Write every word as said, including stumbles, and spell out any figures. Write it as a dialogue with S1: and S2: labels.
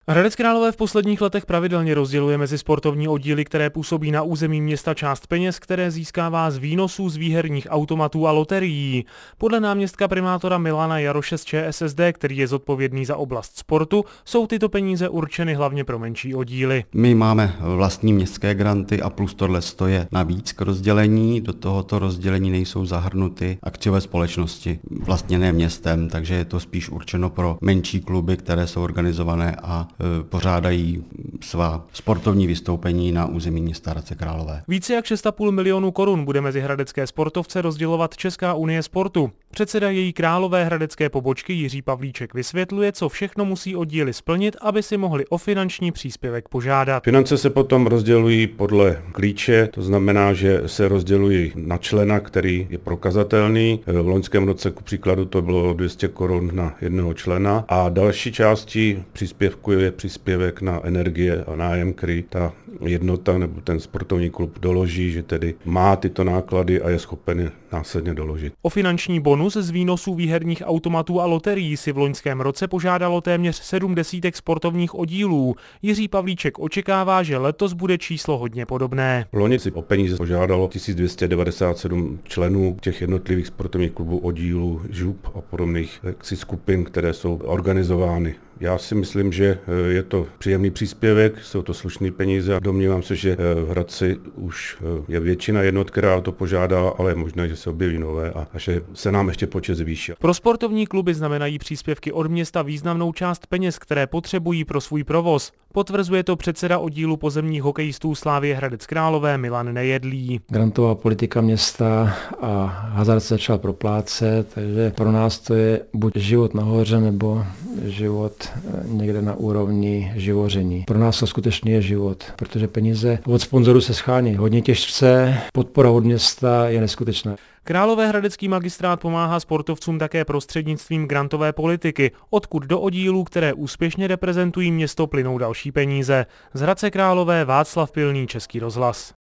S1: Hradec Králové v posledních letech pravidelně rozděluje mezi sportovní oddíly, které působí na území města, část peněz, které získává z výnosů z výherních automatů a loterií. Podle náměstka primátora Milana Jaroše z ČSSD, který je zodpovědný za oblast sportu, jsou tyto peníze určeny hlavně pro menší oddíly.
S2: My máme vlastní městské granty a plus tohle je navíc k rozdělení. Do tohoto rozdělení nejsou zahrnuty akciové společnosti vlastněné městem, takže je to spíš určeno pro menší kluby, které jsou organizované a pořádají svá sportovní vystoupení na území města Hradce Králové.
S1: Více jak šest a půl milionu korun bude mezi hradecké sportovce rozdělovat Česká unie sportu. Předseda její králové hradecké pobočky Jiří Pavlíček vysvětluje, co všechno musí oddíly splnit, aby si mohli o finanční příspěvek požádat.
S3: Finance se potom rozdělují podle klíče, to znamená, že se rozdělují na člena, který je prokazatelný. V loňském roce ku příkladu to bylo dvě stě korun na jednoho člena a další částí příspěvku je příspěvek na energie a nájem, který ta jednota nebo ten sportovní klub doloží, že tedy má tyto náklady a je schopen je následně doložit.
S1: O finanční bonus z výnosů výherních automatů a loterií si v loňském roce požádalo téměř sedm desítek sportovních oddílů. Jiří Pavlíček očekává, že letos bude číslo hodně podobné.
S3: V loni si o peníze požádalo tisíc dvě stě devadesát sedm členů těch jednotlivých sportovních klubů, oddílů, žup a podobných skupin, které jsou organizovány. Já si myslím, že je to příjemný příspěvek, jsou to slušné peníze a domnívám se, že v Hradci už je většina jednot, která to požádala, ale je možné, že se objeví nové a, a že se nám ještě počet zvýší.
S1: Pro sportovní kluby znamenají příspěvky od města významnou část peněz, které potřebují pro svůj provoz. Potvrzuje to předseda oddílu pozemních hokejistů Slavie Hradec Králové Milan Nejedlý.
S4: Grantová politika města a hazard se začal proplácet, takže pro nás to je buď život nahoře nebo život někde na úrovni živoření. Pro nás to skutečně je život, protože peníze od sponzorů se schání hodně těžce, podpora od města je neskutečná.
S1: Královéhradecký magistrát pomáhá sportovcům také prostřednictvím grantové politiky, odkud do oddílů, které úspěšně reprezentují město, plynou další peníze. Z Hradce Králové Václav Pilný, Český rozhlas.